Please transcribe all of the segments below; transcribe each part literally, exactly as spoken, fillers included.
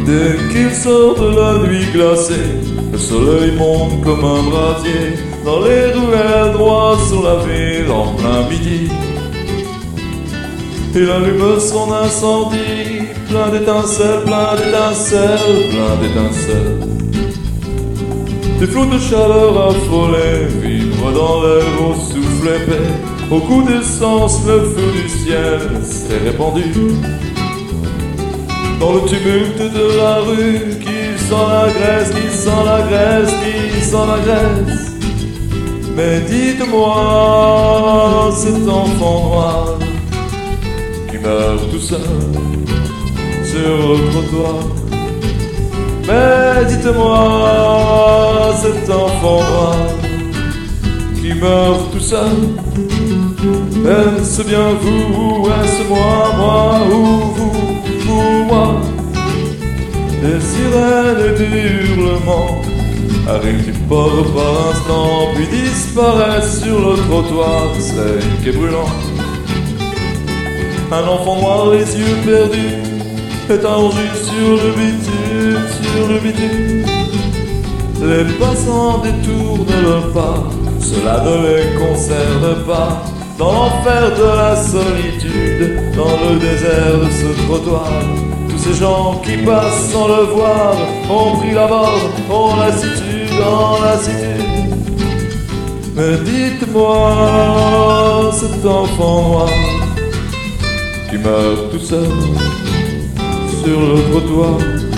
Dès qu'il sort de la nuit glacée, le soleil monte comme un brasier dans les ruelles droit sur la ville en plein midi. Il allume son incendie, plein d'étincelles, plein d'étincelles, plein d'étincelles. Des flots de chaleur affolés vibrent dans l'air au souffle épais. Au coup d'essence, le feu du ciel s'est répandu. Dans le tumulte de la rue, qui sent la graisse, qui sent la graisse, qui sent la graisse. Mais dites-moi, cet enfant noir qui meurt tout seul sur le trottoir. Mais dites-moi, cet enfant noir qui meurt tout seul, est-ce bien vous ou est-ce moi, moi ou vous, ou moi? Des sirènes et des hurlements arrivent du port par instant, puis disparaissent sur le trottoir sec et brûlant. Un enfant noir, les yeux perdus, est allongé sur le bitume, sur le bitume. Les passants détournent leur pas, cela ne les concerne pas. Dans l'enfer de la solitude, dans le désert de ce trottoir, tous ces gens qui passent sans le voir ont pris la mort en lassitude, en lassitude. Mais dites-moi, cet enfant noir qui meurt tout seul sur le trottoir.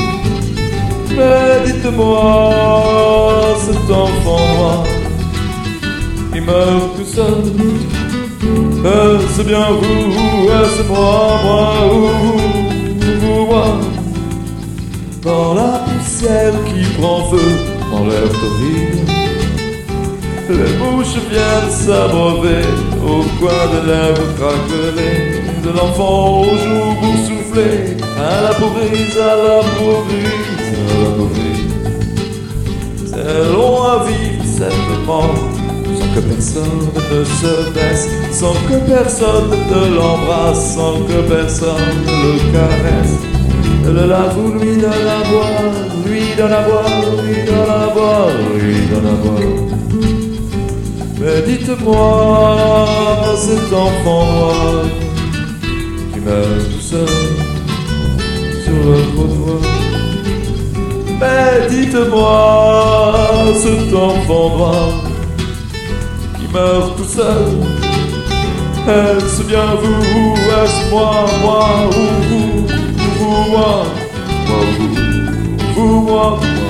Mais dites-moi, cet enfant noir qui meurt tout seul, est-ce bien vous, est-ce moi, moi ou vous, moi? Dans la poussière qui prend feu, dans l'air torride, les mouches viennent s'abreuver au coin de lèvres craquelées de l'enfant aux joues boursouflées, à la pauvrise, à la pauvrise, à la pauvrise. C'est long à vivre cette mort, sans que personne ne se baisse, sans que personne ne l'embrasse, sans que personne ne le caresse. Le lavou lui donne à boire, lui donne à boire, lui donne à boire, lui donne à boire. Mais dites-moi, cet enfant noir qui meurt tout seul sur le trottoir. Mais dites-moi, cet enfant noir qui meurt tout seul, est-ce bien vous ou est-ce moi, moi ou vous, vous, moi, moi, vous, vous, moi, moi.